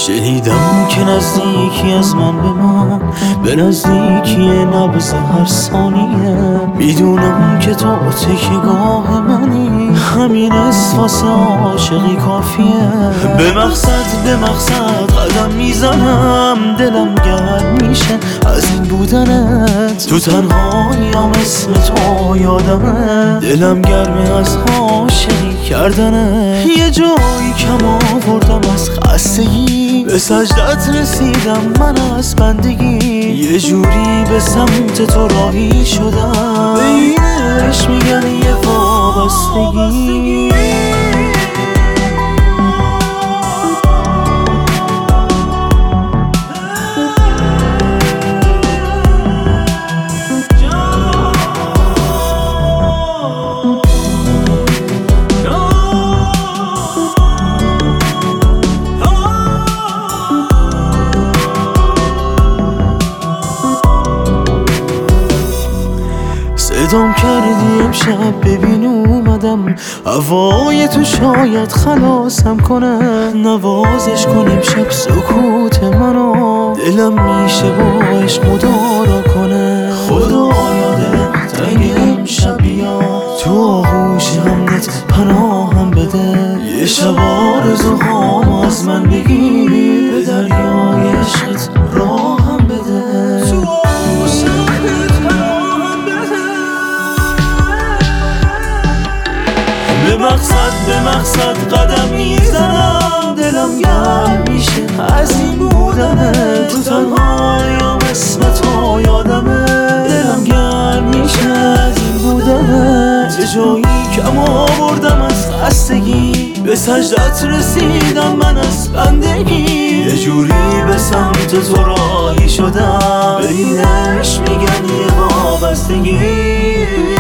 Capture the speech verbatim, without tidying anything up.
شنیدم که نزدیکی از من به من، به نزدیکی نبض هر ثانیه. میدونم که تو تکیه‌گاه منی، همین اسم واسه عاشقی کافیه. به مقصد به مقصد قدم میزنم، دلم گرم میشه از این بودنت. تو تنهاییم اسم تو یادمه، دلم گرمه از عاشقی کردنت. یه جایی کم آوردم از خستگی، به سجدت رسیدم من از بندگی. یه جوری به سمت تو راهی شدم، به این عشق میگن یه وابستگی. صدام کردی امشب ببین اومدم، هوای تو شاید خلاصم کنه. نوازش کن امشب سکوت منو، دلم میشه با عشق مدارا کنه. خدایا دلم تنگ امشب بیا، تو آغوش همت پناهم بده. یه شب آرزوهام از من بگیر، به دریای عشقت راهم بده. به مقصد به مقصد قدم میزنم، دلم گرم میشه از این بودنت. تو تنهاییم اسم تو یادمه، دلم گرم میشه از این بودنت. یه جایی کم آوردم از خستگی، به سجدت رسیدم من از بندگی. یه جوری به سمت تو راهی شدم، به این عشق میگن یه وابستگی.